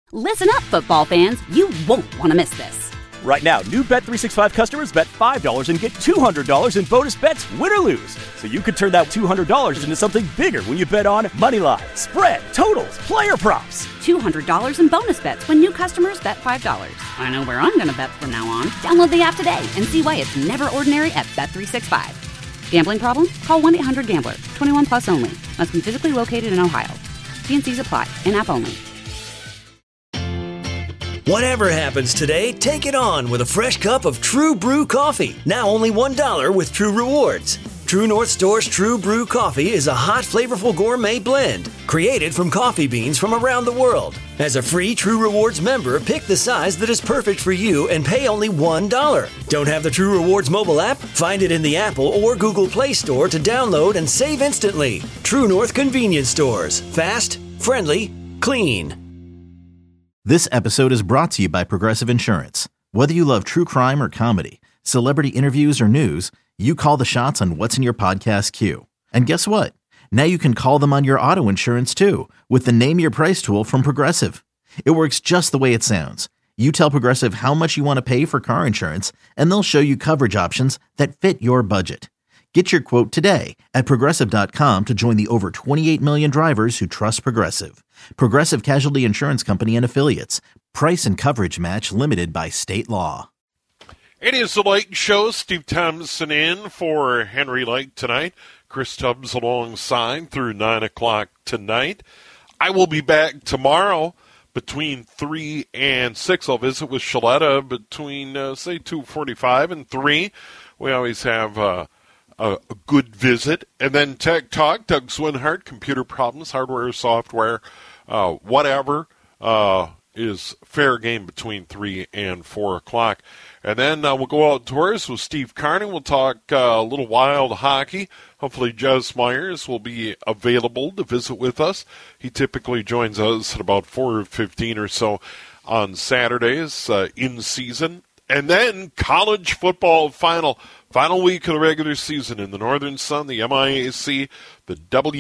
Listen up, football fans. You won't want to miss this. Right now, new Bet365 customers bet $5 and get $200 in bonus bets, win or lose. So you could turn that $200 into something bigger when you bet on moneyline, spread, totals, player props. $200 in bonus bets when new customers bet $5. I know where I'm going to bet from now on. Download the app today and see why it's never ordinary at Bet365. Gambling problem? Call 1-800-GAMBLER. 21 plus only. Must be physically located in Ohio. T&Cs apply. In-app only. Whatever happens today, take it on with a fresh cup of True Brew coffee. Now only $1 with True Rewards. True North Store's True Brew coffee is a hot, flavorful gourmet blend created from coffee beans from around the world. As a free True Rewards member, pick the size that is perfect for you and pay only $1. Don't have the True Rewards mobile app? Find it in the Apple or Google Play Store to download and save instantly. True North Convenience Stores. Fast, friendly, clean. This episode is brought to you by Progressive Insurance. Whether you love true crime or comedy, celebrity interviews or news, you call the shots on what's in your podcast queue. And guess what? Now you can call them on your auto insurance too with the Name Your Price tool from Progressive. It works just the way it sounds. You tell Progressive how much you want to pay for car insurance, and they'll show you coverage options that fit your budget. Get your quote today at Progressive.com to join the over 28 million drivers who trust Progressive. Progressive Casualty Insurance Company and Affiliates. Price and coverage match limited by state law. It is the Lake Show. Steve Thompson in for Henry Lake tonight. Chris Tubbs alongside through 9 o'clock tonight. I will be back tomorrow between 3 and 6. I'll visit with Shaletta between, say, 2:45 and 3. We always have a good visit. And then Tech Talk, Doug Swinhart, computer problems, hardware, software, whatever is fair game between 3 and 4 o'clock. And then we'll go outdoors with Steve Carney. We'll talk a little wild hockey. Hopefully Jez Myers will be available to visit with us. He typically joins us at about 4:15 or so on Saturdays in season. And then college football final week of the regular season in the Northern Sun, the MIAC, the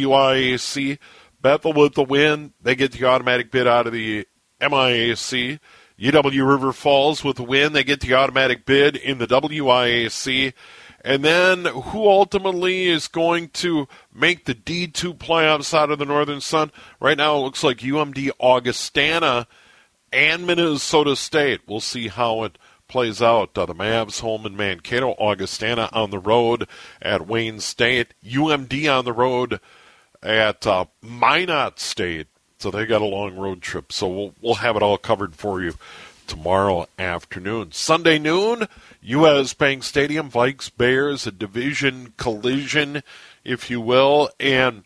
WIAC. Bethel with the win. They get the automatic bid out of the MIAC. UW River Falls with the win. They get the automatic bid in the WIAC. And then who ultimately is going to make the D2 playoffs out of the Northern Sun? Right now it looks like UMD Augustana and Minnesota State. We'll see how it plays out. The Mavs home in Mankato, Augustana on the road at Wayne State, UMD on the road at Minot State. So they got a long road trip. So we'll have it all covered for you tomorrow afternoon. Sunday noon, U.S. Bank Stadium, Vikes Bears, a division collision, if you will. And,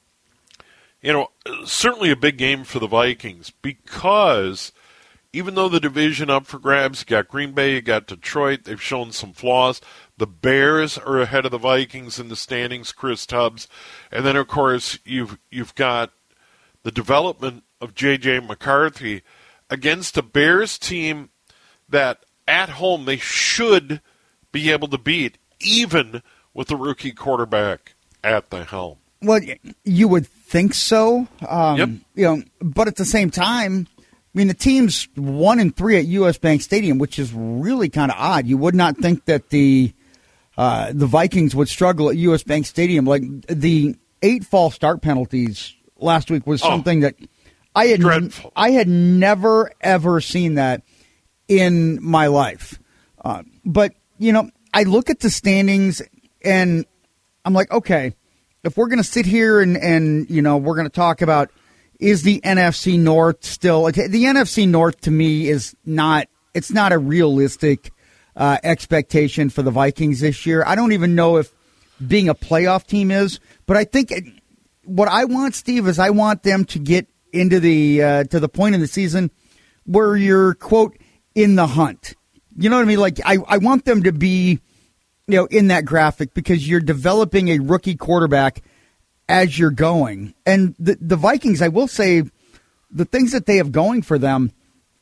you know, certainly a big game for the Vikings because even though the division up for grabs, you got Green Bay, you got Detroit, they've shown some flaws. The Bears are ahead of the Vikings in the standings, Chris Tubbs. And then, of course, you've got the development of J.J. McCarthy against a Bears team that at home they should be able to beat, even with the rookie quarterback at the helm. Well, you would think so. Yep. You know, but at the same time, I mean, the team's 1-3 at U.S. Bank Stadium, which is really kind of odd. You would not think that the Vikings would struggle at U.S. Bank Stadium. Like the 8 false start penalties last week was something that I had never ever seen that in my life. But you know, I look at the standings and I'm like, okay, if we're going to sit here and you know we're going to talk about, is the NFC North still? The NFC North to me is not. It's not a realistic expectation for the Vikings this year. I don't even know if being a playoff team is. But I think what I want, Steve, is I want them to get into the to the point in the season where you're, quote, in the hunt. You know what I mean? Like I want them to be, you know, in that graphic because you're developing a rookie quarterback as you're going. And the Vikings, I will say, the things that they have going for them,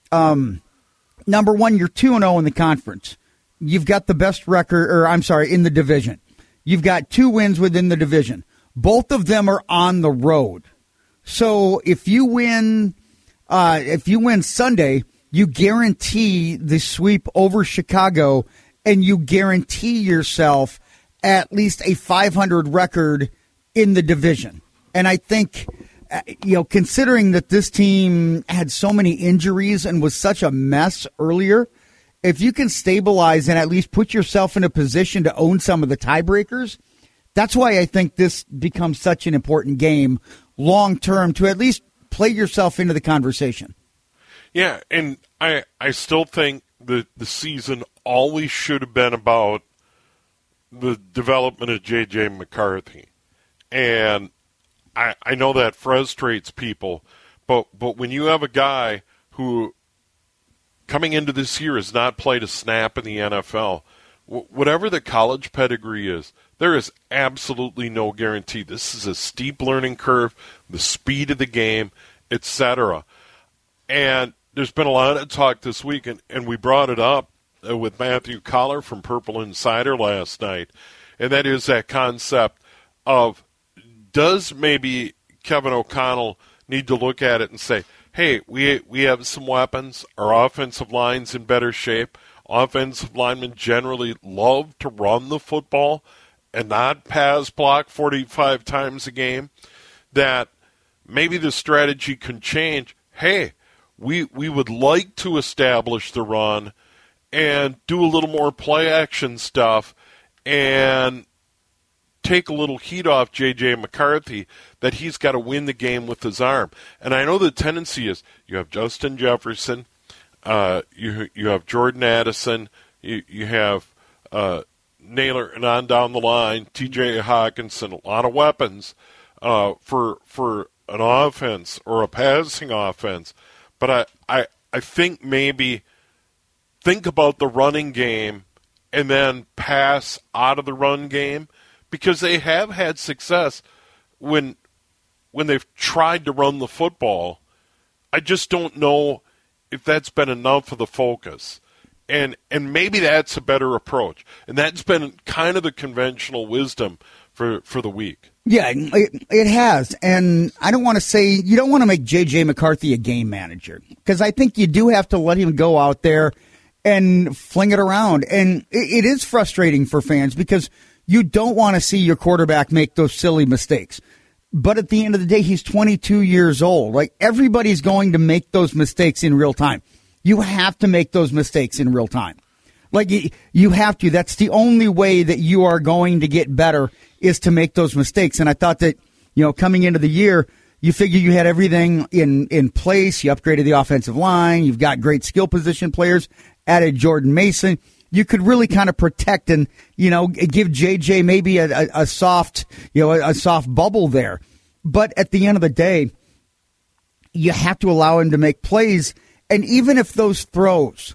number one, you're 2-0 in the conference. You've got the best record, in the division. You've got 2 wins within the division. Both of them are on the road. So if you win If you win Sunday, you guarantee the sweep over Chicago, and you guarantee yourself at least a 500 record in the division. And I think, considering that this team had so many injuries and was such a mess earlier, if you can stabilize and at least put yourself in a position to own some of the tiebreakers, that's why I think this becomes such an important game long term to at least play yourself into the conversation. Yeah, and I still think the season always should have been about the development of J.J. McCarthy. And I know that frustrates people, but when you have a guy who coming into this year has not played a snap in the NFL, whatever the college pedigree is, there is absolutely no guarantee. This is a steep learning curve, the speed of the game, etc. And there's been a lot of talk this week, and we brought it up with Matthew Collar from Purple Insider last night, and that is that concept of, does maybe Kevin O'Connell need to look at it and say, hey, we have some weapons, our offensive line's in better shape, offensive linemen generally love to run the football and not pass block 45 times a game, that maybe the strategy can change. Hey, we would like to establish the run and do a little more play action stuff and take a little heat off J.J. McCarthy, that he's got to win the game with his arm. And I know the tendency is you have Justin Jefferson, you have Jordan Addison, you have Naylor, and on down the line, T.J. Hawkinson, a lot of weapons for an offense or a passing offense. But I think maybe think about the running game and then pass out of the run game, because they have had success when they've tried to run the football. I just don't know if that's been enough of the focus. And maybe that's a better approach. And that's been kind of the conventional wisdom for the week. Yeah, it has. And I don't want to say, you don't want to make J.J. McCarthy a game manager, because I think you do have to let him go out there and fling it around. And it is frustrating for fans, because you don't want to see your quarterback make those silly mistakes. But at the end of the day, he's 22 years old. Like, everybody's going to make those mistakes in real time. You have to make those mistakes in real time. Like, you have to. That's the only way that you are going to get better, is to make those mistakes. And I thought that, coming into the year, you figure you had everything in place. You upgraded the offensive line. You've got great skill position players, added Jordan Mason. You could really kind of protect and, give JJ maybe a soft bubble there. But at the end of the day, you have to allow him to make plays. And even if those throws,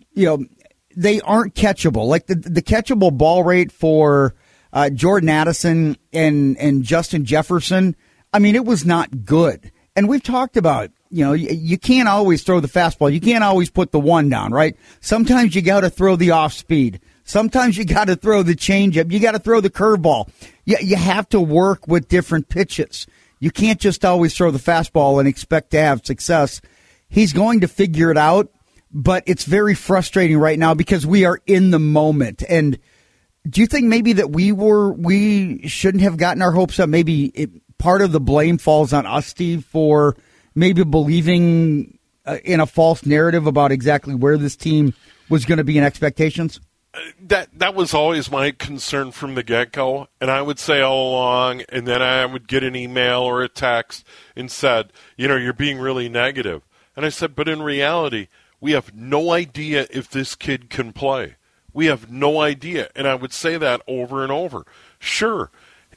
they aren't catchable, like the catchable ball rate for Jordan Addison and Justin Jefferson, I mean, it was not good. And we've talked about, you can't always throw the fastball. You can't always put the one down, right? Sometimes you got to throw the off speed. Sometimes you got to throw the changeup. You got to throw the curveball. You have to work with different pitches. You can't just always throw the fastball and expect to have success. He's going to figure it out, but it's very frustrating right now because we are in the moment. And do you think maybe that we shouldn't have gotten our hopes up? Maybe part of the blame falls on us, Steve, for maybe believing in a false narrative about exactly where this team was going to be in expectations? That was always my concern from the get-go, and I would say all along, and then I would get an email or a text and said, you're being really negative. And I said, but in reality, we have no idea if this kid can play. We have no idea. And I would say that over and over. Sure,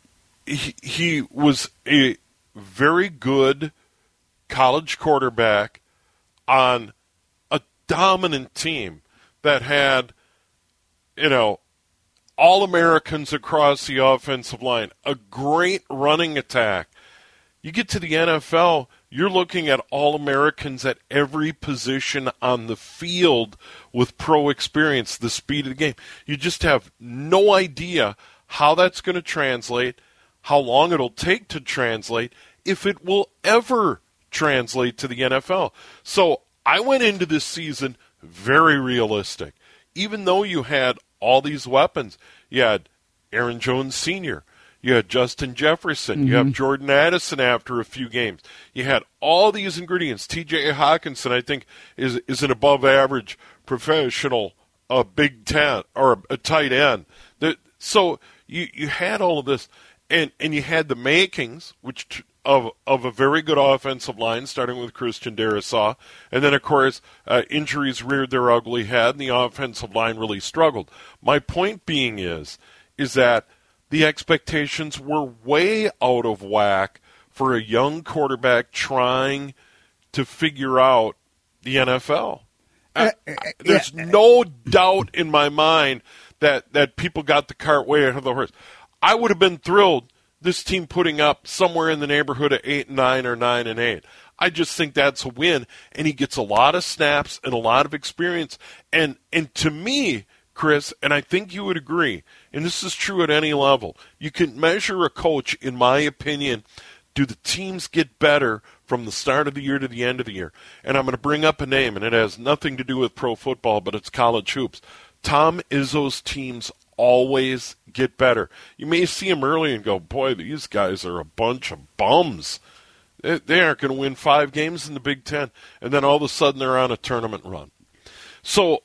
he was a very good college quarterback on a dominant team that had, All-Americans across the offensive line, a great running attack. You get to the NFL, you're looking at All-Americans at every position on the field with pro experience, the speed of the game. You just have no idea how that's going to translate, how long it'll take to translate, if it will ever translate to the NFL. So I went into this season very realistic. Even though you had all these weapons, you had Aaron Jones Sr., you had Justin Jefferson, you have Jordan Addison after a few games. You had all these ingredients. T.J. Hawkinson, I think, is an above-average professional Big Ten or a tight end. So you had all of this, and you had the makings of a very good offensive line, starting with Christian Darrisaw, and then of course injuries reared their ugly head, and the offensive line really struggled. My point being is that the expectations were way out of whack for a young quarterback trying to figure out the NFL. There's no doubt in my mind that people got the cart way ahead of the horse. I would have been thrilled this team putting up somewhere in the neighborhood of 8-9 or 9-8. I just think that's a win, and he gets a lot of snaps and a lot of experience. And to me, Chris, and I think you would agree, and this is true at any level, you can measure a coach, in my opinion, do the teams get better from the start of the year to the end of the year? And I'm going to bring up a name, and it has nothing to do with pro football, but it's college hoops. Tom Izzo's teams always get better. You may see him early and go, boy, these guys are a bunch of bums. They aren't going to win 5 games in the Big Ten. And then all of a sudden they're on a tournament run. So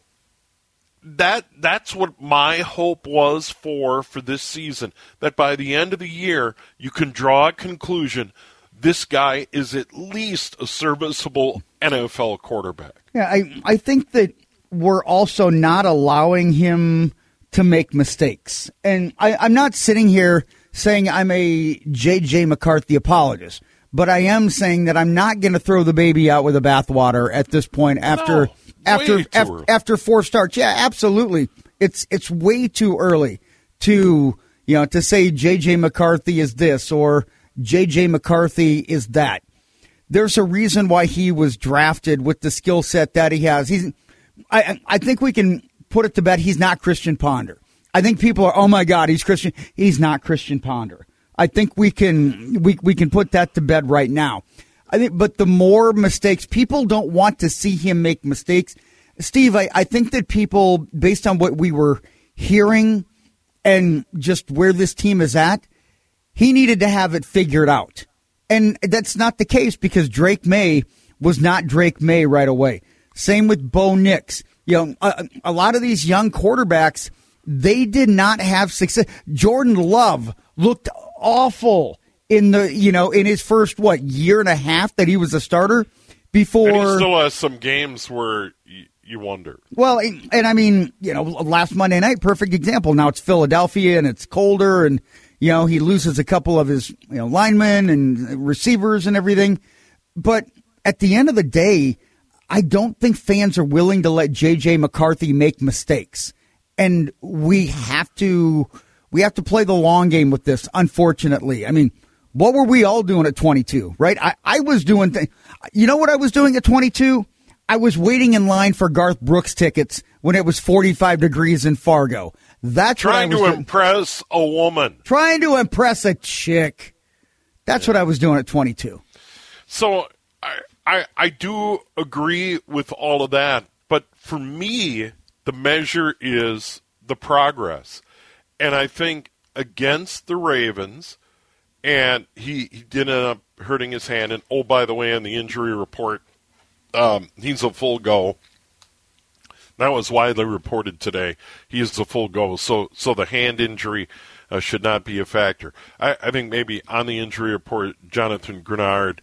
that's what my hope was for this season, that by the end of the year you can draw a conclusion this guy is at least a serviceable NFL quarterback. Yeah, I think that we're also not allowing him to make mistakes. And I'm not sitting here saying I'm a J.J. McCarthy apologist, but I am saying that I'm not going to throw the baby out with the bathwater at this point after 4 starts. Yeah, absolutely. It's way too early to say J.J. McCarthy is this or J.J. McCarthy is that. There's a reason why he was drafted with the skill set that he has. I think we can put it to bed. He's not Christian Ponder. I think people are, oh my God, he's Christian. He's not Christian Ponder. I think we can put that to bed right now. But the more mistakes, people don't want to see him make mistakes. Steve, I think that people, based on what we were hearing and just where this team is at, he needed to have it figured out. And that's not the case because Drake May was not Drake May right away. Same with Bo Nix. A lot of these young quarterbacks, they did not have success. Jordan Love looked awful in his first year and a half that he was a starter before. And he still has some games where you wonder. Well, and I mean, last Monday night, perfect example. Now it's Philadelphia and it's colder and he loses a couple of his linemen and receivers and everything. But at the end of the day, I don't think fans are willing to let J.J. McCarthy make mistakes. And we have to play the long game with this, unfortunately. I mean, what were we all doing at 22, right? I was doing things. You know what I was doing at 22? I was waiting in line for Garth Brooks tickets when it was 45 degrees in Fargo. That's trying to impress a woman. Trying to impress a chick. That's what I was doing at 22. So I do agree with all of that. But for me, the measure is the progress. And I think against the Ravens, and he did end up hurting his hand. And, oh, by the way, on the injury report, he's a full go. That was widely reported today. He is a full go. So the hand injury should not be a factor. I think maybe on the injury report, Jonathan Grenard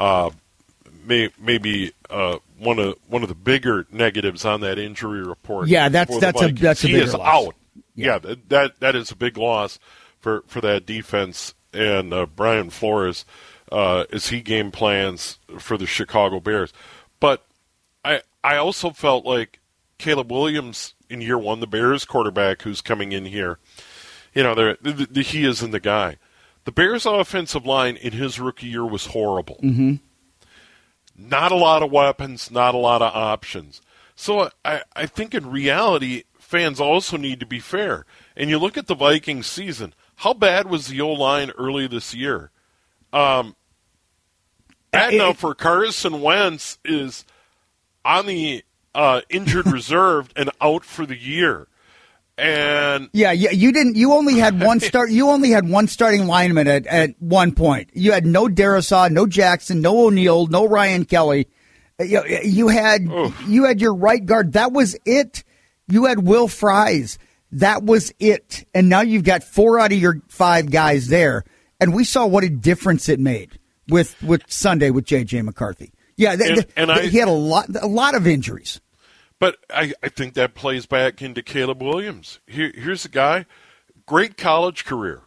may be one of the bigger negatives on that injury report. Yeah, that's a bigger loss. He is out. Yeah, that is a big loss for that defense. And Brian Flores, as he game plans for the Chicago Bears. But I also felt like Caleb Williams in year one, the Bears quarterback who's coming in here, he isn't the guy. The Bears offensive line in his rookie year was horrible. Mm-hmm. Not a lot of weapons, not a lot of options. So I think in reality, fans also need to be fair. And you look at the Vikings season, how bad was the O-line early this year? Bad enough for Carson Wentz is on the injured reserve and out for the year. And you only had one start. You only had one starting lineman at one point. You had no Darisaw, no Jackson, no O'Neal, no Ryan Kelly. You had your right guard. That was it. You had Will Fries. That was it. And now you've got 4 out of your 5 guys there. And we saw what a difference it made with Sunday with J.J. McCarthy. Yeah, he had a lot of injuries. But I think that plays back into Caleb Williams. Here's a guy, great college career.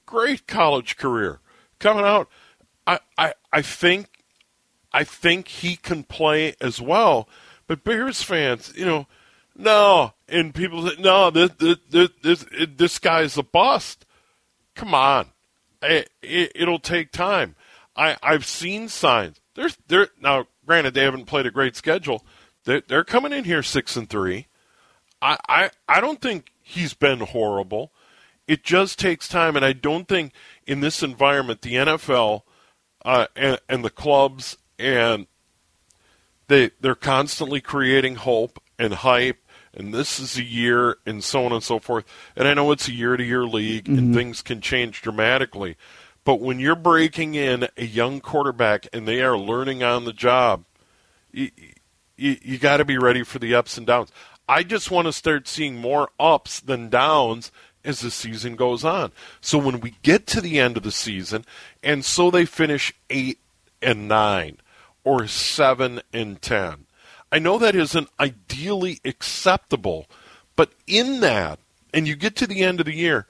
Coming out, I think he can play as well. But Bears fans, no, and people say, no, this guy's a bust. Come on, it'll take time. I've seen signs. Now, granted, they haven't played a great schedule. They're coming in here 6-3. I don't think he's been horrible. It just takes time, and I don't think in this environment the NFL and the clubs and they're constantly creating hope and hype, and this is a year and so on and so forth. And I know it's a year-to-year league, and things can change dramatically. But when you're breaking in a young quarterback and they are learning on the job, you got to be ready for the ups and downs. I just want to start seeing more ups than downs as the season goes on. So when we get to the end of the season, and so they finish 8-9 or 7-10, I know that isn't ideally acceptable, but in that, and you get to the end of the year,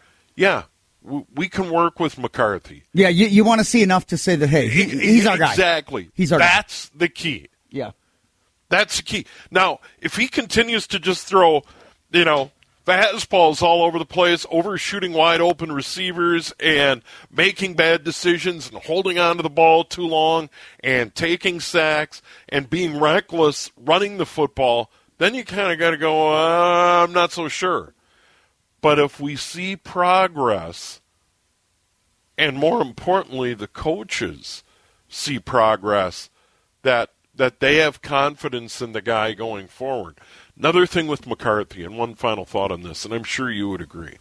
we can work with McCarthy. Yeah, you want to see enough to say that, hey, he's our guy. Exactly. That's the key. Yeah. That's the key. Now, if he continues to just throw, fastballs all over the place, overshooting wide open receivers and making bad decisions and holding on to the ball too long and taking sacks and being reckless running the football, then you kind of got to go, I'm not so sure. But if we see progress, and more importantly, the coaches see progress, that they have confidence in the guy going forward. Another thing with McCarthy, and one final thought on this, and I'm sure you would agree.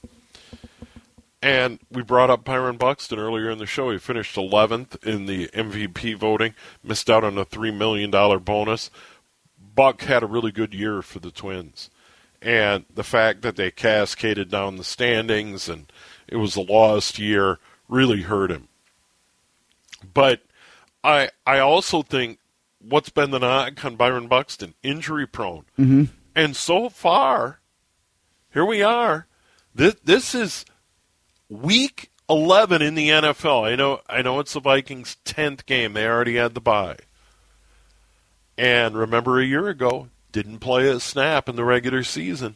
And we brought up Byron Buxton earlier in the show. He finished 11th in the MVP voting, missed out on a $3 million bonus. Buck had a really good year for the Twins. And the fact that they cascaded down the standings and it was a lost year really hurt him. But I also think what's been the knock on Byron Buxton? Injury prone. Mm-hmm. And so far, here we are. This is week 11 in the NFL. I know it's the Vikings' 10th game. They already had the bye. And remember a year ago, didn't play a snap in the regular season.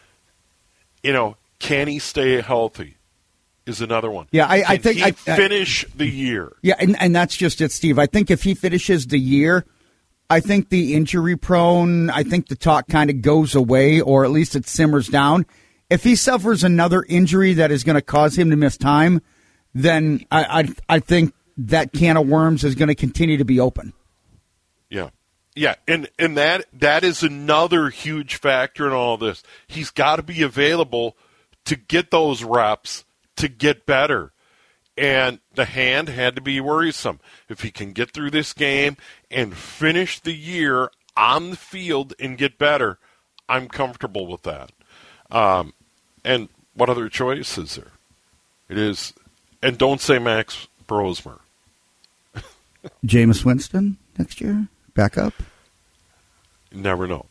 Can he stay healthy is another one. Yeah, I think he finish the year. Yeah, and that's just it, Steve. I think if he finishes the year, I think the injury prone, I think the talk kind of goes away, or at least it simmers down. If he suffers another injury that is going to cause him to miss time, then I think that can of worms is going to continue to be open. Yeah. Yeah, and that is another huge factor in all this. He's got to be available to get those reps, to get better. And the hand had to be worrisome. If he can get through this game and finish the year on the field and get better, I'm comfortable with that. And what other choice is there? It is, and don't say Max Brosmer. Jameis Winston next year? Back up? Never know.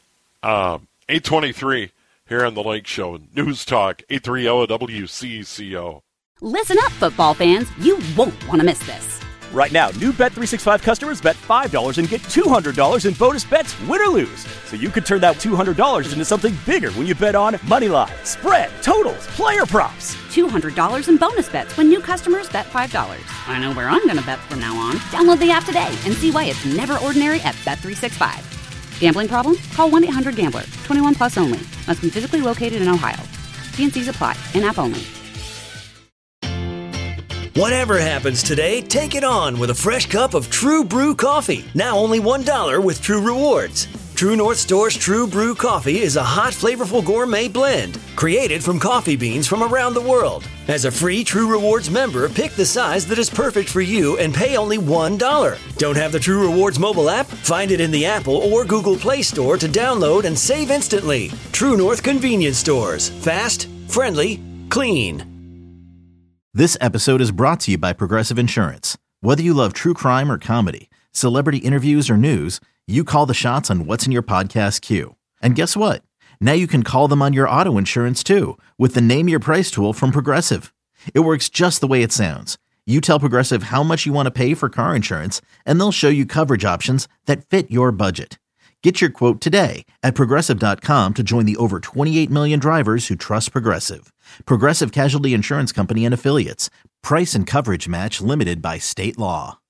8:23 here on the Lake Show. News Talk, 830 WCCO. Listen up, football fans. You won't want to miss this. Right now, new Bet365 customers bet $5 and get $200 in bonus bets, win or lose. So you could turn that $200 into something bigger when you bet on Moneyline, spread, totals, player props. $200 in bonus bets when new customers bet $5. I know where I'm going to bet from now on. Download the app today and see why it's never ordinary at Bet365. Gambling problem? Call 1-800-GAMBLER. 21 plus only. Must be physically located in Ohio. T&Cs apply. In-app only. Whatever happens today, take it on with a fresh cup of True Brew coffee. Now only $1 with True Rewards. True North Store's True Brew coffee is a hot, flavorful gourmet blend created from coffee beans from around the world. As a free True Rewards member, pick the size that is perfect for you and pay only $1. Don't have the True Rewards mobile app? Find it in the Apple or Google Play Store to download and save instantly. True North Convenience Stores. Fast, friendly, clean. This episode is brought to you by Progressive Insurance. Whether you love true crime or comedy, celebrity interviews or news, you call the shots on what's in your podcast queue. And guess what? Now you can call them on your auto insurance too with the Name Your Price tool from Progressive. It works just the way it sounds. You tell Progressive how much you want to pay for car insurance, and they'll show you coverage options that fit your budget. Get your quote today at Progressive.com to join the over 28 million drivers who trust Progressive. Progressive Casualty Insurance Company and Affiliates. Price and coverage match limited by state law.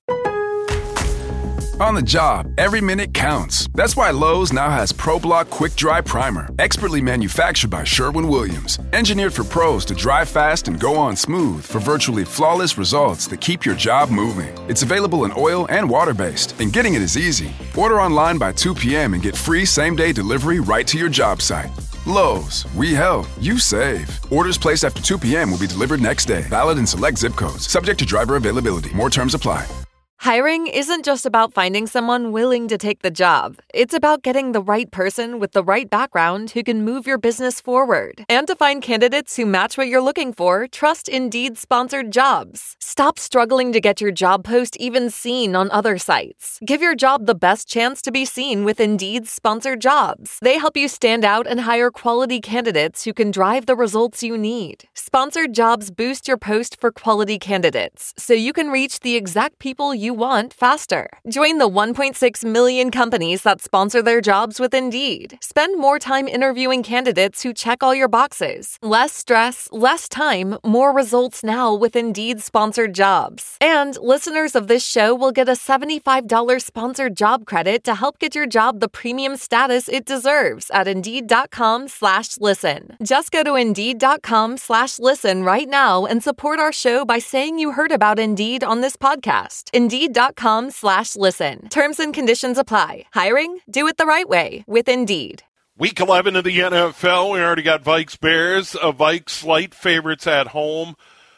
On the job, every minute counts. That's why Lowe's now has ProBlock Quick Dry Primer, expertly manufactured by Sherwin-Williams. Engineered for pros to dry fast and go on smooth for virtually flawless results that keep your job moving. It's available in oil and water-based, and getting it is easy. Order online by 2 p.m. and get free same-day delivery right to your job site. Lowe's, we help, you save. Orders placed after 2 p.m. will be delivered next day. Valid in select zip codes. Subject to driver availability. More terms apply. Hiring isn't just about finding someone willing to take the job. It's about getting the right person with the right background who can move your business forward. And to find candidates who match what you're looking for, trust Indeed-sponsored jobs. Stop struggling to get your job post even seen on other sites. Give your job the best chance to be seen with Indeed-sponsored jobs. They help you stand out and hire quality candidates who can drive the results you need. Sponsored jobs boost your post for quality candidates, so you can reach the exact people you want faster. Join the 1.6 million companies that sponsor their jobs with Indeed. Spend more time interviewing candidates who check all your boxes. Less stress, less time, more results now with Indeed-sponsored jobs. And listeners of this show will get a $75 sponsored job credit to help get your job the premium status it deserves at Indeed.com/listen. Just go to Indeed.com/listen right now and support our show by saying you heard about Indeed on this podcast. Indeed.com/listen. Terms and conditions apply. Hiring? Do it the right way with Indeed. Week 11 of the NFL. We already got Vikes Bears. Vikes light favorites at home.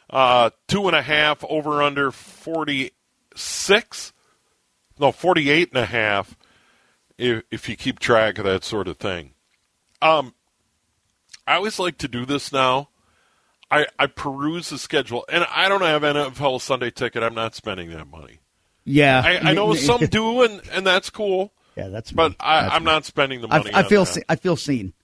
2.5 over under 46. No, 48.5. If you keep track of that sort of thing. I always like to do this now. I peruse the schedule, and I don't have NFL Sunday ticket. I'm not spending that money. Yeah, I know some do, and that's cool. Yeah, that's. But I'm not spending the money. I feel seen. I feel seen.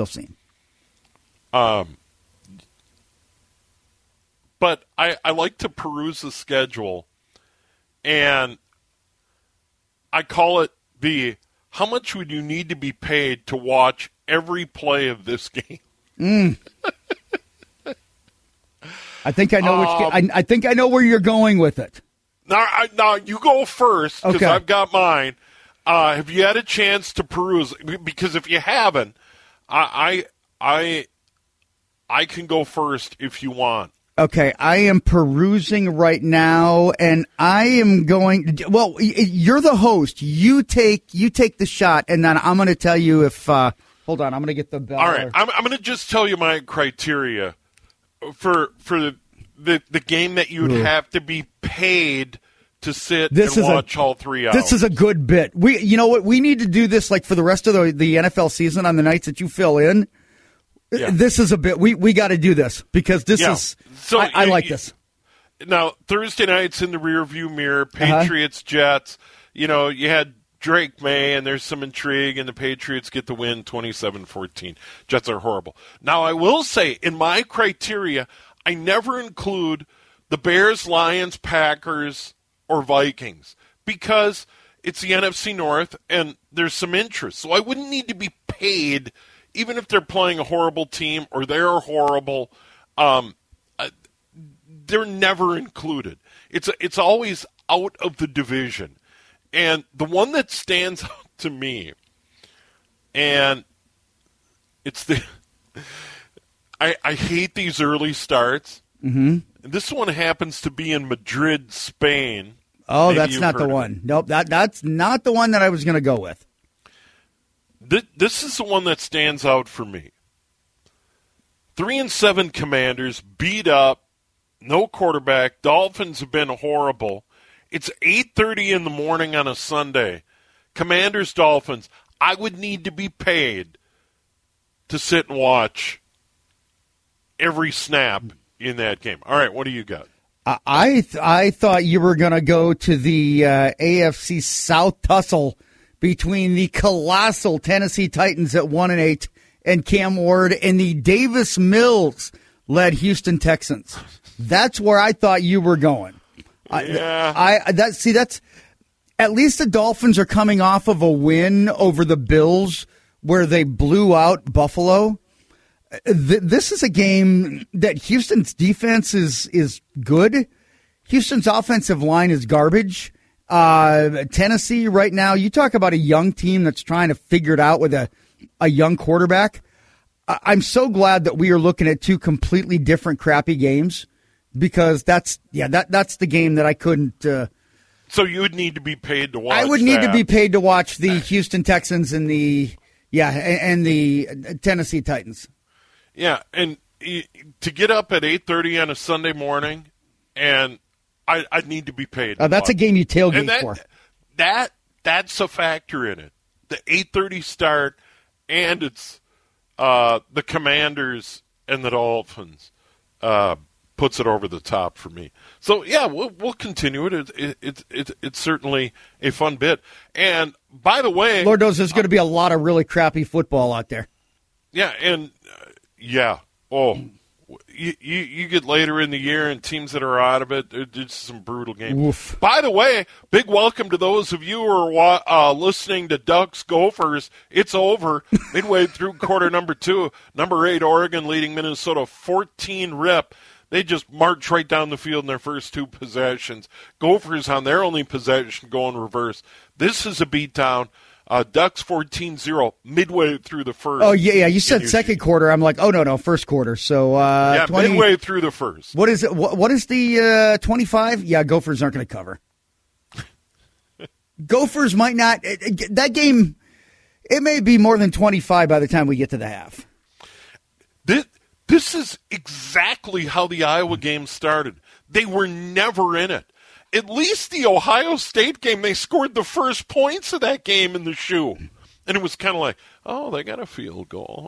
But I like to peruse the schedule, and I call it the how much would you need to be paid to watch every play of this game? I think I know I think I know where you're going with it. Now you go first because okay. I've got mine. Have you had a chance to peruse? Because if you haven't, I can go first if you want. Okay, I am perusing right now, and I am going. Well, you're the host. You take the shot, and then I'm going to tell you if. Hold on, I'm going to get the bell. All right, I'm going to just tell you my criteria for the game that you would have to be paid to sit and watch all 3 hours. This is a good bit. You know what? We need to do this like for the rest of the NFL season on the nights that you fill in. Yeah. This is a bit. We got to do this because this is. So I like this. Now Thursday night's in the rearview mirror. Patriots, Jets. You know, you had Drake May, and there's some intrigue, and the Patriots get the win 27-14. Jets are horrible. Now I will say, in my criteria, I never include the Bears, Lions, Packers, or Vikings because it's the NFC North and there's some interest. So I wouldn't need to be paid even if they're playing a horrible team or they're horrible. They're never included. It's always out of the division. And the one that stands out to me, and it's the I hate these early starts. Mm-hmm. This one happens to be in Madrid, Spain. Oh, Maybe that's you've not the heard of one. Nope, that's not the one that I was going to go with. This is the one that stands out for me. 3-7 Commanders, beat up, no quarterback. Dolphins have been horrible. It's 8:30 in the morning on a Sunday. Commanders, Dolphins. I would need to be paid to sit and watch every snap in that game. All right, what do you got? I thought you were going to go to the AFC South tussle between the colossal Tennessee Titans at 1-8 and Cam Ward and the Davis Mills-led Houston Texans. That's where I thought you were going. Yeah. That's at least the Dolphins are coming off of a win over the Bills where they blew out Buffalo. This is a game that Houston's defense is good. Houston's offensive line is garbage. Tennessee right now, you talk about a young team that's trying to figure it out with a young quarterback. I'm so glad that we are looking at two completely different crappy games because that's the game that I couldn't. So you would need to be paid to watch. I would need to be paid to watch the Houston Texans and the Tennessee Titans. Yeah, and to get up at 8:30 on a Sunday morning, and I'd need to be paid. That's a game you tailgate for. That's a factor in it. The 8:30 start, and it's the Commanders and the Dolphins puts it over the top for me. So yeah, we'll continue it. It's certainly a fun bit. And by the way, Lord knows there's going to be a lot of really crappy football out there. Yeah, and yeah. Oh, you get later in the year and teams that are out of it, it's some brutal games. Oof. By the way, big welcome to those of you who are listening to Ducks Gophers. It's over midway through quarter number 2. Number 8 Oregon leading Minnesota 14-rip. They just march right down the field in their first 2 possessions. Gophers on their only possession going reverse. This is a beatdown. Ducks 14-0 midway through the first. Oh, yeah. You said second quarter. I'm like, oh, no, first quarter. So, 20, midway through the first. What is it? What is the 25? Yeah, Gophers aren't going to cover. Gophers might not. That game, it may be more than 25 by the time we get to the half. This is exactly how the Iowa game started. They were never in it. At least the Ohio State game, they scored the first points of that game in the shoe. And it was kind of like, oh, they got a field goal.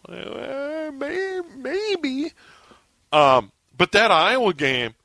Maybe. But that Iowa game,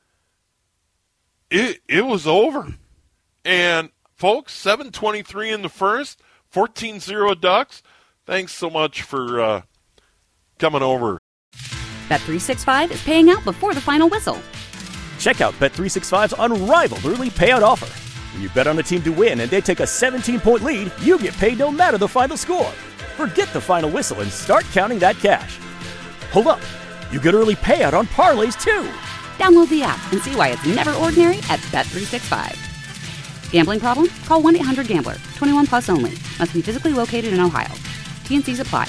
it was over. And, folks, 7:23 in the first, 14-0 Ducks. Thanks so much for coming over. Bet365 is paying out before the final whistle. Check out Bet365's unrivaled early payout offer. When you bet on a team to win and they take a 17-point lead, you get paid no matter the final score. Forget the final whistle and start counting that cash. Hold up. You get early payout on parlays, too. Download the app and see why it's never ordinary at Bet365. Gambling problem? Call 1-800-GAMBLER. 21 plus only. Must be physically located in Ohio. T&Cs apply.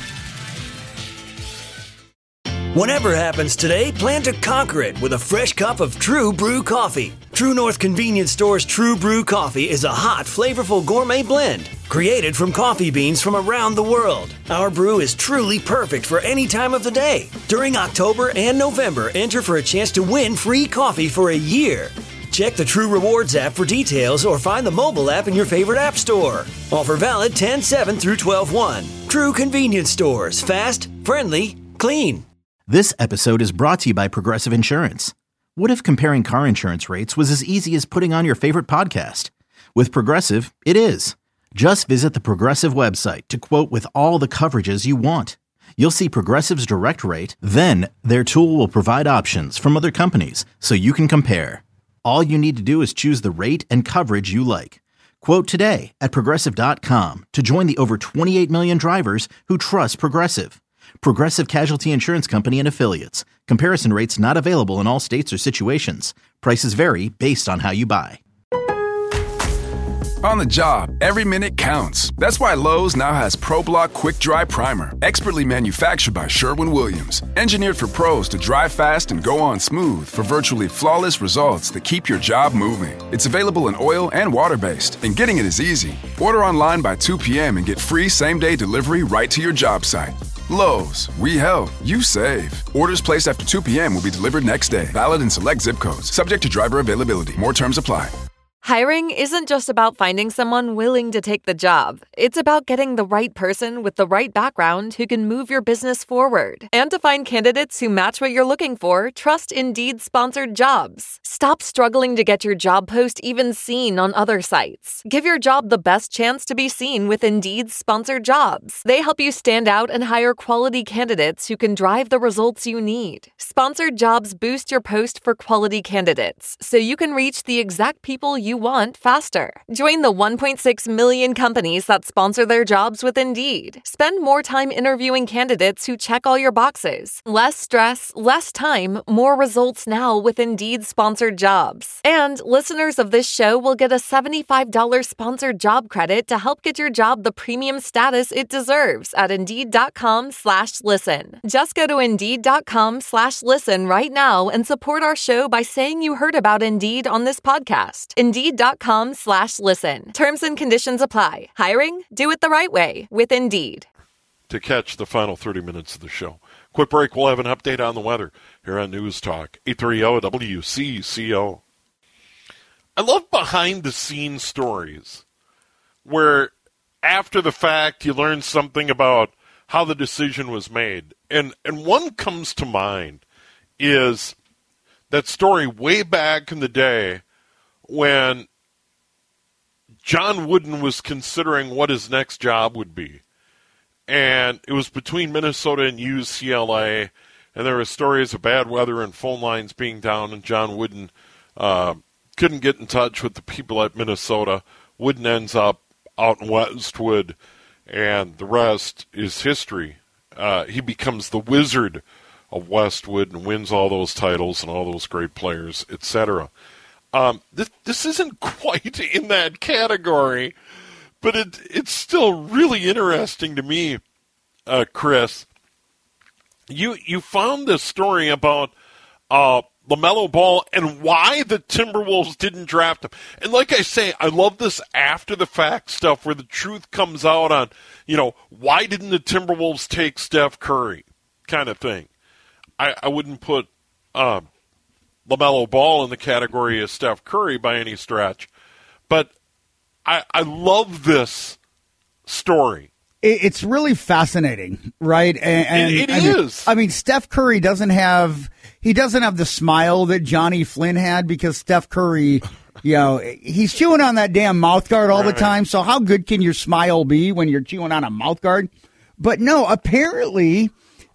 Whatever happens today, plan to conquer it with a fresh cup of True Brew coffee. True North Convenience Store's True Brew coffee is a hot, flavorful gourmet blend created from coffee beans from around the world. Our brew is truly perfect for any time of the day. During October and November, enter for a chance to win free coffee for a year. Check the True Rewards app for details or find the mobile app in your favorite app store. Offer valid 10/7 through 12/1. True Convenience Stores. Fast, friendly, clean. This episode is brought to you by Progressive Insurance. What if comparing car insurance rates was as easy as putting on your favorite podcast? With Progressive, it is. Just visit the Progressive website to quote with all the coverages you want. You'll see Progressive's direct rate, then their tool will provide options from other companies so you can compare. All you need to do is choose the rate and coverage you like. Quote today at Progressive.com to join the over 28 million drivers who trust Progressive. Progressive Casualty Insurance Company and Affiliates. Comparison rates not available in all states or situations. Prices vary based on how you buy. On the job, every minute counts. That's why Lowe's now has ProBlock Quick Dry Primer, expertly manufactured by Sherwin-Williams. Engineered for pros to dry fast and go on smooth for virtually flawless results that keep your job moving. It's available in oil and water-based, and getting it is easy. Order online by 2 p.m. and get free same-day delivery right to your job site. Lowe's, we help, you save. Orders placed after 2 p.m. will be delivered next day. Valid in select zip codes. Subject to driver availability. More terms apply. Hiring isn't just about finding someone willing to take the job. It's about getting the right person with the right background who can move your business forward. And to find candidates who match what you're looking for, trust Indeed-sponsored jobs. Stop struggling to get your job post even seen on other sites. Give your job the best chance to be seen with Indeed-sponsored jobs. They help you stand out and hire quality candidates who can drive the results you need. Sponsored jobs boost your post for quality candidates, so you can reach the exact people you want faster. Join the 1.6 million companies that sponsor their jobs with Indeed. Spend more time interviewing candidates who check all your boxes. Less stress, less time, more results now with Indeed-sponsored jobs. And listeners of this show will get a $75 sponsored job credit to help get your job the premium status it deserves at Indeed.com/listen. Just go to Indeed.com/listen right now and support our show by saying you heard about Indeed on this podcast. Indeed.com/listen. Terms and conditions apply. Hiring? Do it the right way with Indeed. To catch the final 30 minutes of the show. Quick break, we'll have an update on the weather here on News Talk 830 WCCO. I love behind-the-scenes stories where after the fact you learn something about how the decision was made. And one comes to mind is that story way back in the day when John Wooden was considering what his next job would be. And it was between Minnesota and UCLA, and there were stories of bad weather and phone lines being down, and John Wooden couldn't get in touch with the people at Minnesota. Wooden ends up out in Westwood, and the rest is history. He becomes the Wizard of Westwood and wins all those titles and all those great players, etc. This isn't quite in that category, but it's still really interesting to me, Chris. You found this story about LaMelo Ball and why the Timberwolves didn't draft him. And like I say, I love this after-the-fact stuff where the truth comes out on, why didn't the Timberwolves take Steph Curry kind of thing. I wouldn't put LaMelo Ball in the category of Steph Curry by any stretch. But I love this story. It's really fascinating, right? And it is. I mean, Steph Curry doesn't have the smile that Johnny Flynn had because Steph Curry, he's chewing on that damn mouth guard all the time. So how good can your smile be when you're chewing on a mouth guard? But no, apparently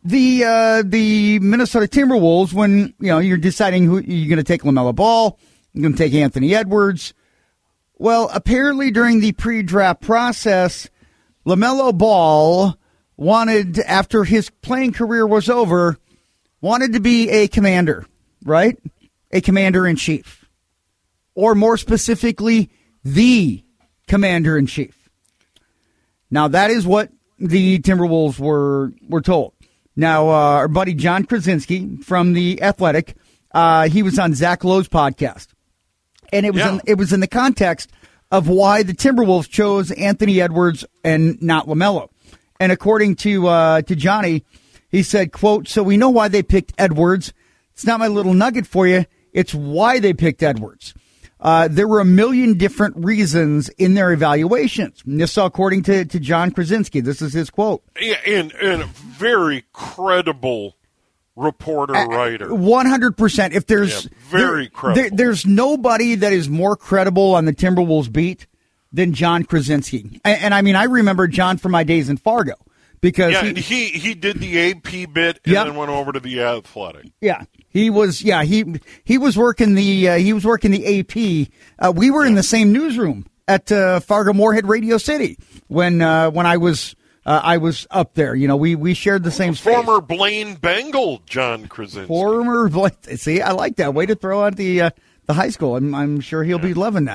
the Minnesota Timberwolves, when you're deciding who you're going to take, LaMelo Ball, you're going to take Anthony Edwards. Well, apparently during the pre-draft process, LaMelo Ball wanted, after his playing career was over, wanted to be a commander, right? A commander-in-chief. Or more specifically, the commander-in-chief. Now, that is what the Timberwolves were told. Now, our buddy John Krasinski from The Athletic, he was on Zach Lowe's podcast. And it was in the context of why the Timberwolves chose Anthony Edwards and not LaMelo. And according to Johnny, he said, quote, "So we know why they picked Edwards. It's not my little nugget for you. It's why they picked Edwards. There were a million different reasons in their evaluations." And this is according to John Krasinski. This is his quote. And a very credible reporter, writer. 100%. If there's very credible. There's nobody that is more credible on the Timberwolves beat than John Krasinski. And I mean, I remember John from my days in Fargo because he did the AP bit and then went over to the Athletic. Yeah. He was working the AP. We were in the same newsroom at Fargo Moorhead Radio City when I was up there. We shared the same space. Former Blaine Bengal John Krasinski. Former Blaine. See, I like that way to throw out the high school. I'm sure he'll be loving that.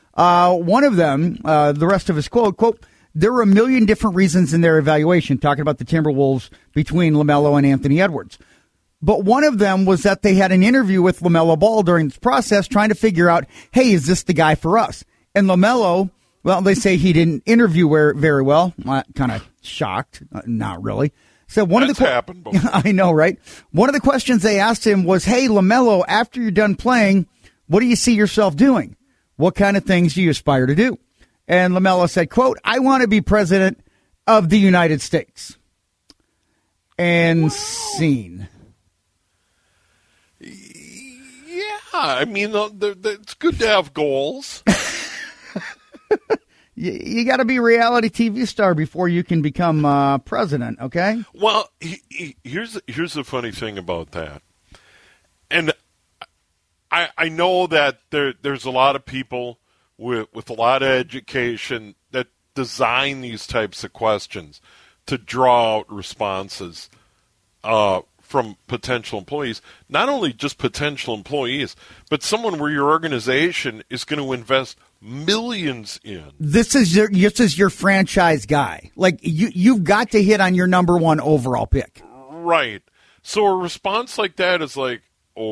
One of them, the rest of his quote, there were a million different reasons in their evaluation, talking about the Timberwolves between LaMelo and Anthony Edwards. But one of them was that they had an interview with LaMelo Ball during this process trying to figure out, hey, is this the guy for us? And LaMelo, well, they say he didn't interview very well. Kind of shocked. Not really. So That's happened before. I know, right? One of the questions they asked him was, hey, LaMelo, after you're done playing, what do you see yourself doing? What kind of things do you aspire to do? And LaMelo said, quote, I want to be president of the United States. And scene. Yeah, I mean, it's good to have goals. You got to be a reality TV star before you can become president, okay? Well, here's the funny thing about that. And I know that there's a lot of people with a lot of education that design these types of questions to draw out responses from potential employees. Not only just potential employees, but someone where your organization is going to invest millions in. This is your franchise guy. Like you've got to hit on your number one overall pick. Right. So a response like that is like,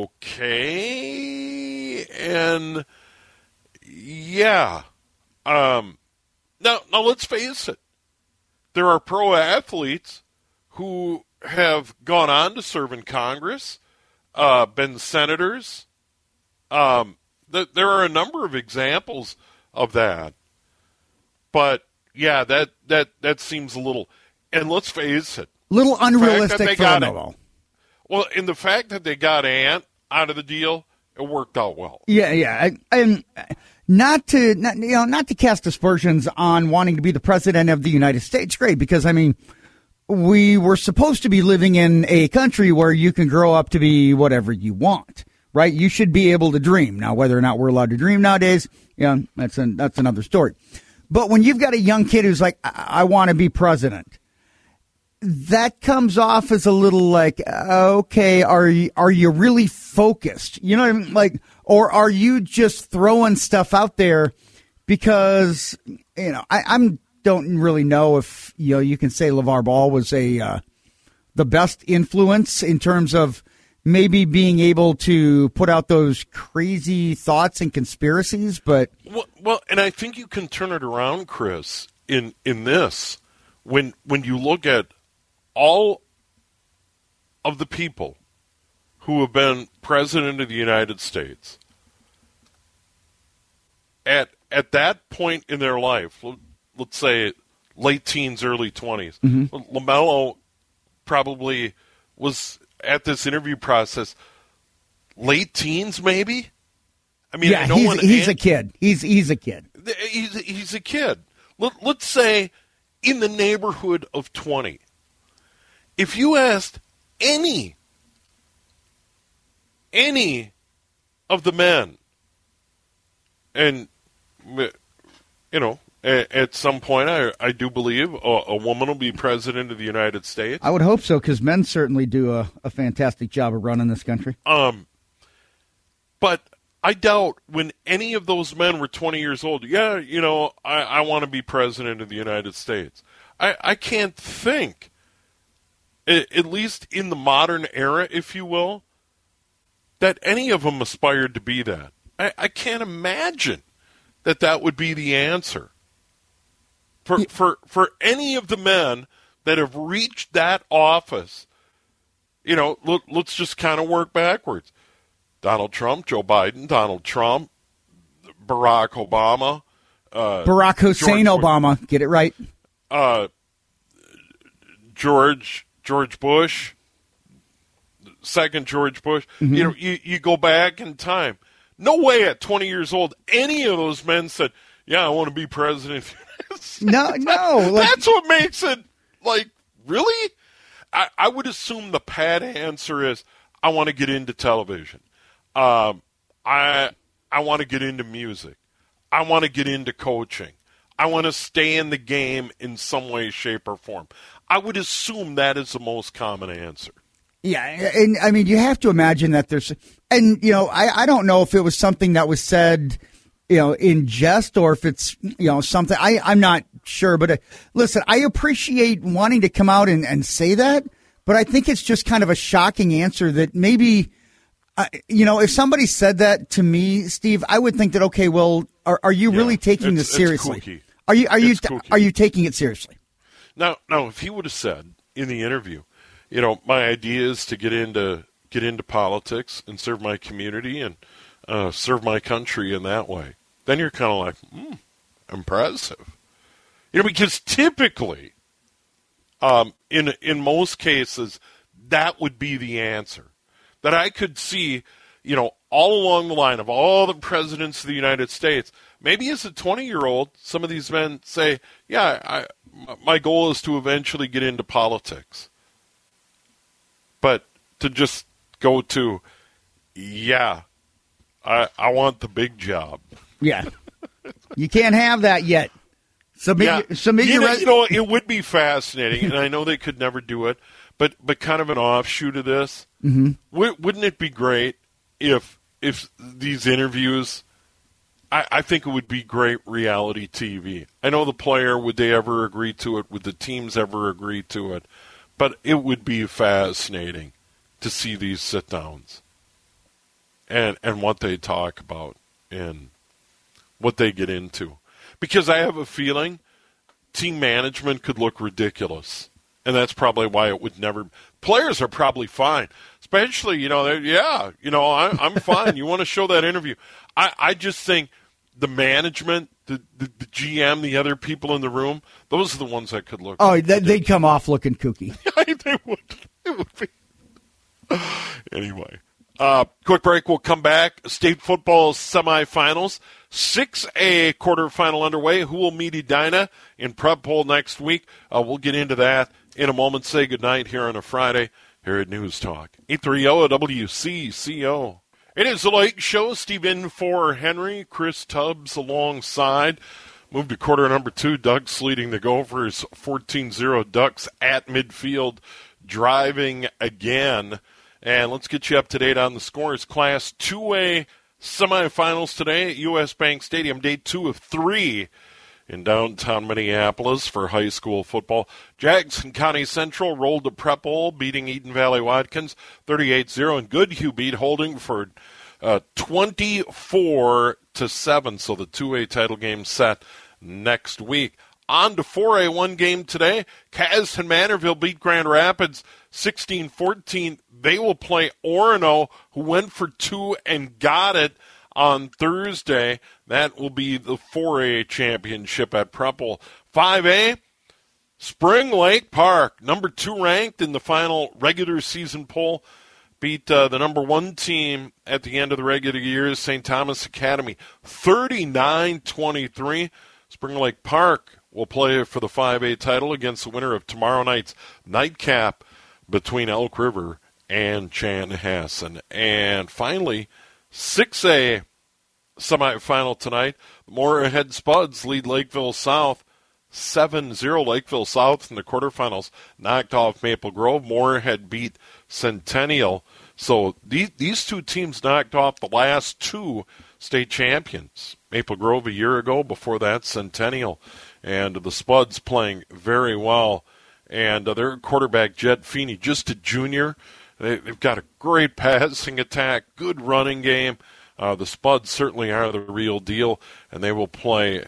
okay, and yeah. Now let's face it. There are pro athletes who have gone on to serve in Congress, been senators. There are a number of examples of that. But yeah, that seems a little, and let's face it, little unrealistic for LaMelo. Well, in the fact that they got Ant out of the deal, it worked out well. Yeah. And not to cast aspersions on wanting to be the president of the United States. Great, because I mean, we were supposed to be living in a country where you can grow up to be whatever you want, right? You should be able to dream. Now, whether or not we're allowed to dream nowadays, that's another story. But when you've got a young kid who's like, I want to be president, that comes off as a little like, okay, are you really focused? You know what I mean? Like, or are you just throwing stuff out there because, I'm don't really know if, you can say LeVar Ball was the best influence in terms of maybe being able to put out those crazy thoughts and conspiracies, but well, and I think you can turn it around, Chris, in this when you look at all of the people who have been president of the United States at that point in their life, let's say late teens, early 20s, LaMelo probably was at this interview process late teens, maybe. I mean, yeah, he's a kid. He's a kid. He's a kid. Let's say in the neighborhood of 20. If you asked any of the men, and at some point, I do believe a woman will be president of the United States. I would hope so, because men certainly do a fantastic job of running this country. But I doubt when any of those men were 20 years old, I want to be president of the United States. I can't think, at least in the modern era, if you will, that any of them aspired to be that. I can't imagine that would be the answer. For any of the men that have reached that office, let's just kind of work backwards. Donald Trump, Joe Biden, Donald Trump, Barack Obama. Barack Hussein Obama, get it right. George Bush, second George Bush. Mm-hmm. You go back in time. No way at 20 years old any of those men said, yeah, I want to be president. No. That's what makes it, like, really? I would assume the pat answer is, I want to get into television. I want to get into music. I want to get into coaching. I want to stay in the game in some way, shape, or form. I would assume that is the most common answer. Yeah, and I mean, you have to imagine that there's, and I don't know if it was something that was said in jest or if it's, something. I'm not sure. But listen, I appreciate wanting to come out and say that, but I think it's just kind of a shocking answer that maybe, if somebody said that to me, Steve, I would think that, okay, well, are you really taking this seriously? Kooky. Are you taking it seriously? Now, if he would have said in the interview, my idea is to get into politics and serve my community and serve my country in that way, then you're kind of like, impressive. Because typically, in most cases, that would be the answer. That I could see, all along the line of all the presidents of the United States, maybe as a 20-year-old, some of these men say, my goal is to eventually get into politics. But to just go to, I want the big job. Yeah. You can't have that yet. It would be fascinating, and I know they could never do it, but kind of an offshoot of this. Mm-hmm. Wouldn't it be great if these interviews, I think it would be great reality TV. I know the player, would they ever agree to it? Would the teams ever agree to it? But it would be fascinating to see these sit-downs and what they talk about and what they get into. Because I have a feeling team management could look ridiculous. And that's probably why it would never. Players are probably fine, especially I'm fine. You want to show that interview? I just think the management, the GM, the other people in the room, those are the ones that could look. Oh, they'd come off looking kooky. They would. It would be. Anyway, quick break. We'll come back. State football semifinals. 6A quarterfinal underway. Who will meet Edina in prep poll next week? We'll get into that in a moment. Say goodnight here on a Friday here at News Talk 830 WCCO. It is the Lake Show. Steve in for Henry. Chris Tubbs alongside. Moved to quarter number 2. Ducks leading the Gophers 14-0. Ducks at midfield driving again. And let's get you up to date on the scores. Class 2A semifinals today at U.S. Bank Stadium, day 2 of 3 in downtown Minneapolis for high school football. Jackson County Central rolled to Prep Bowl, beating Eden Valley Watkins 38-0, and Goodhue beat Holdingford 24-7. So the 2A title game set next week. On to 4A, one game today. Caston Manorville beat Grand Rapids 16-14. They will play Orono, who went for 2 and got it on Thursday. That will be the 4A championship at Prepple. 5A, Spring Lake Park, number 2 ranked in the final regular season poll, beat the number 1 team at the end of the regular year, St. Thomas Academy, 39-23. Spring Lake Park will play for the 5A title against the winner of tomorrow night's nightcap between Elk River and Chanhassen. And finally, 6A semifinal tonight. Moorhead Spuds lead Lakeville South 7-0. Lakeville South in the quarterfinals knocked off Maple Grove. Moorhead beat Centennial. So these two teams knocked off the last 2 state champions. Maple Grove a year ago, before that Centennial. And the Spuds playing very well. And their quarterback, Jed Feeney, just a junior. They've got a great passing attack, good running game. The Spuds certainly are the real deal, and they will play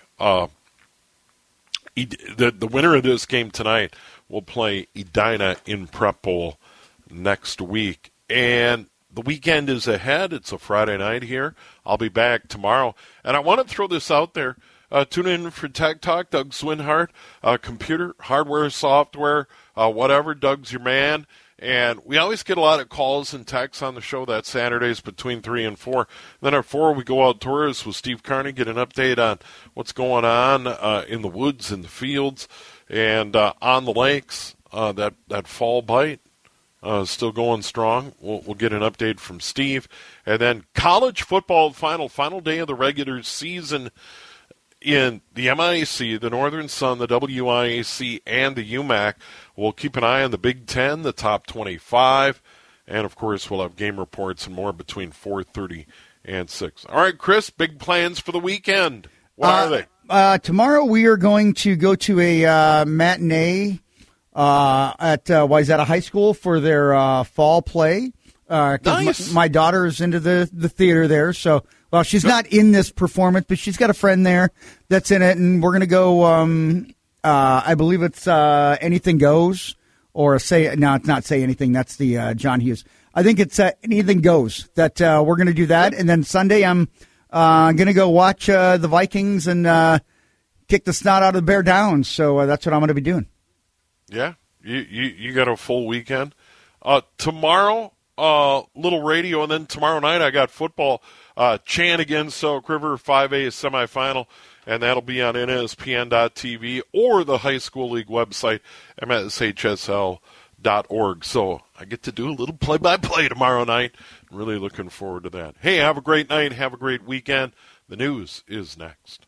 the winner of this game tonight will play Edina in Prep Bowl next week. And the weekend is ahead. It's a Friday night here. I'll be back tomorrow. And I want to throw this out there. Tune in for Tech Talk. Doug Swinhart, computer, hardware, software, whatever. Doug's your man. And we always get a lot of calls and texts on the show. That Saturdays between 3 and 4. Then at 4, we go outdoors with Steve Carney, get an update on what's going on in the woods, in the fields, and on the lakes. That fall bite still going strong. We'll get an update from Steve. And then college football final day of the regular season in the MIAC, the Northern Sun, the WIAC, and the UMAC. We'll keep an eye on the Big Ten, the top 25, and, of course, we'll have game reports and more between 4:30 and 6. All right, Chris, big plans for the weekend. What are they? Tomorrow we are going to go to a matinee at Wayzata High School for their fall play. Nice. My daughter is into the theater there, so she's not in this performance, but she's got a friend there that's in it, and we're going to go. I believe it's Anything Goes, or it's not Say Anything. That's the John Hughes. I think it's Anything Goes. That we're going to do that, and then Sunday I'm going to go watch the Vikings and kick the snot out of the Bear Downs. So that's what I'm going to be doing. Yeah, you got a full weekend. Tomorrow, little radio, and then tomorrow night I got football. Chan against Oak River, 5A semifinal, and that'll be on NSPN.TV or the high school league website, mshsl.org. So I get to do a little play-by-play tomorrow night. Really looking forward to that. Hey, have a great night. Have a great weekend. The news is next.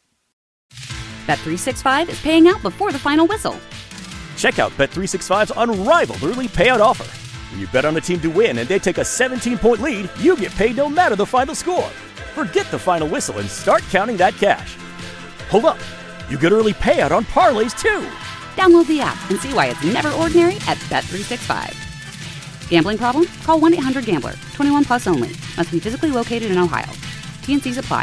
Bet365 is paying out before the final whistle. Check out Bet365's unrivaled early payout offer. When you bet on a team to win and they take a 17-point lead, you get paid no matter the final score. Forget the final whistle and start counting that cash. Hold up. You get early payout on parlays, too. Download the app and see why it's never ordinary at Bet365. Gambling problem? Call 1-800-GAMBLER. 21 plus only. Must be physically located in Ohio. T&Cs apply.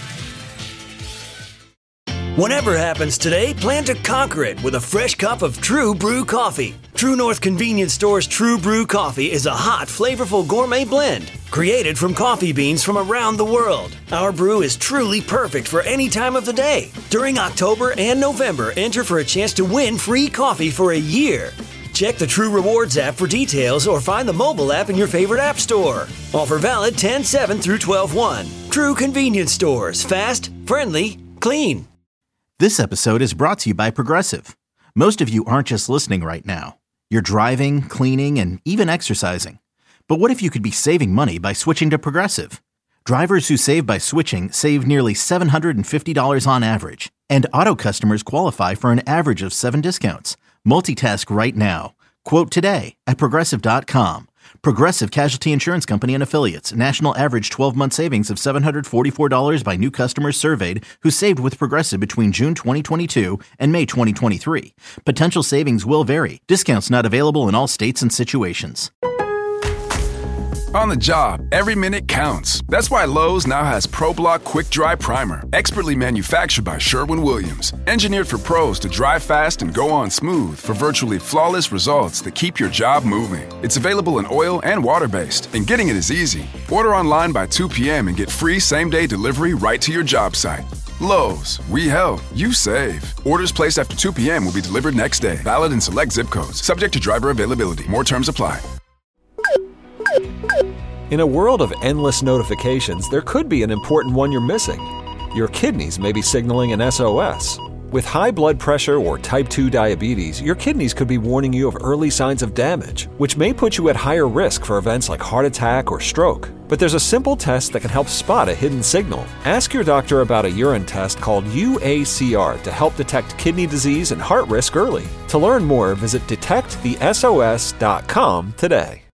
Whatever happens today, plan to conquer it with a fresh cup of True Brew coffee. True North Convenience Store's True Brew coffee is a hot, flavorful gourmet blend created from coffee beans from around the world. Our brew is truly perfect for any time of the day. During October and November, enter for a chance to win free coffee for a year. Check the True Rewards app for details or find the mobile app in your favorite app store. Offer valid 10/7 through 12/1. True Convenience Stores. Fast, friendly, clean. This episode is brought to you by Progressive. Most of you aren't just listening right now. You're driving, cleaning, and even exercising. But what if you could be saving money by switching to Progressive? Drivers who save by switching save nearly $750 on average. And auto customers qualify for an average of 7 discounts. Multitask right now. Quote today at Progressive.com. Progressive Casualty Insurance Company and Affiliates. National average 12-month savings of $744 by new customers surveyed who saved with Progressive between June 2022 and May 2023. Potential savings will vary. Discounts not available in all states and situations. On the job, every minute counts. That's why Lowe's now has ProBlock Quick Dry Primer, expertly manufactured by Sherwin-Williams. Engineered for pros to dry fast and go on smooth for virtually flawless results that keep your job moving. It's available in oil and water-based, and getting it is easy. Order online by 2 p.m. and get free same-day delivery right to your job site. Lowe's, we help, you save. Orders placed after 2 p.m. will be delivered next day. Valid in select zip codes. Subject to driver availability. More terms apply. In a world of endless notifications, there could be an important one you're missing. Your kidneys may be signaling an SOS. With high blood pressure or type 2 diabetes, your kidneys could be warning you of early signs of damage, which may put you at higher risk for events like heart attack or stroke. But there's a simple test that can help spot a hidden signal. Ask your doctor about a urine test called UACR to help detect kidney disease and heart risk early. To learn more, visit detectthesos.com today.